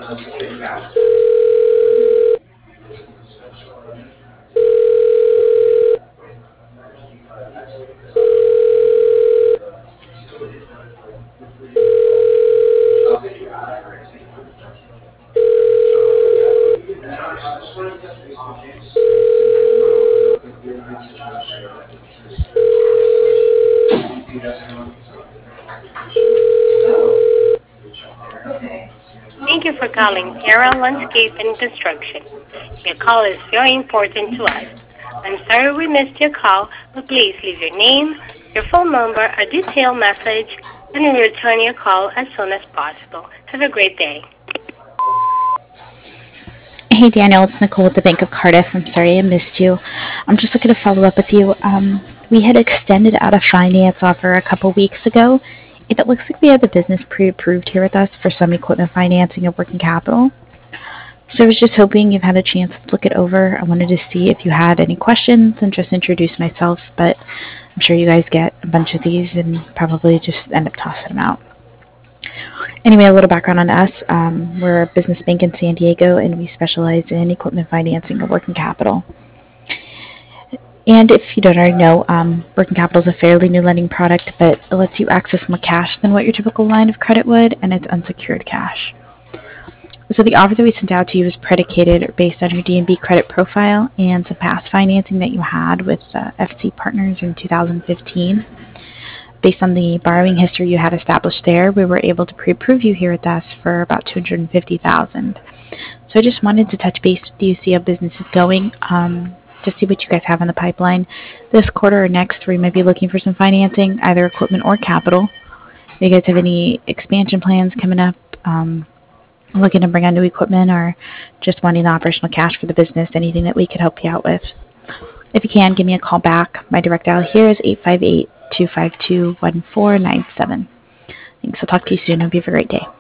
Thank you for calling Terra Landscape and Construction. Your call is very important to us. I'm sorry we missed your call, but please leave your name, your phone number, a detailed message, and we'll return your call as soon as possible. Have a great day. Hey Daniel, it's Nicole with the Bank of Cardiff. I'm sorry I missed you. I'm just looking to follow up with you. We had extended out a finance offer a couple weeks ago, and it looks like we have the business pre-approved here with us for some equipment financing and working capital. So I was just hoping you've had a chance to look it over. I wanted to see if you had any questions and just introduce myself, but I'm sure you guys get a bunch of these and probably just end up tossing them out. Anyway, a little background on us. We're a business bank in San Diego, and we specialize in equipment financing and working capital. And if you don't already know, working capital is a fairly new lending product, but it lets you access more cash than what your typical line of credit would, and it's unsecured cash. So the offer that we sent out to you is predicated or based on your D&B credit profile and some past financing that you had with FC Partners in 2015. Based on the borrowing history you had established there, we were able to pre-approve you here with us for about $250,000. So I just wanted to touch base with you, see how business is going, to see what you guys have in the pipeline this quarter or next, where you might be looking for some financing, either equipment or capital. If you guys have any expansion plans coming up, looking to bring on new equipment, or just wanting the operational cash for the business, anything that we could help you out with. If you can, give me a call back. My direct dial here is 858-252-1497. Thanks. I'll talk to you soon. Hope you have a great day.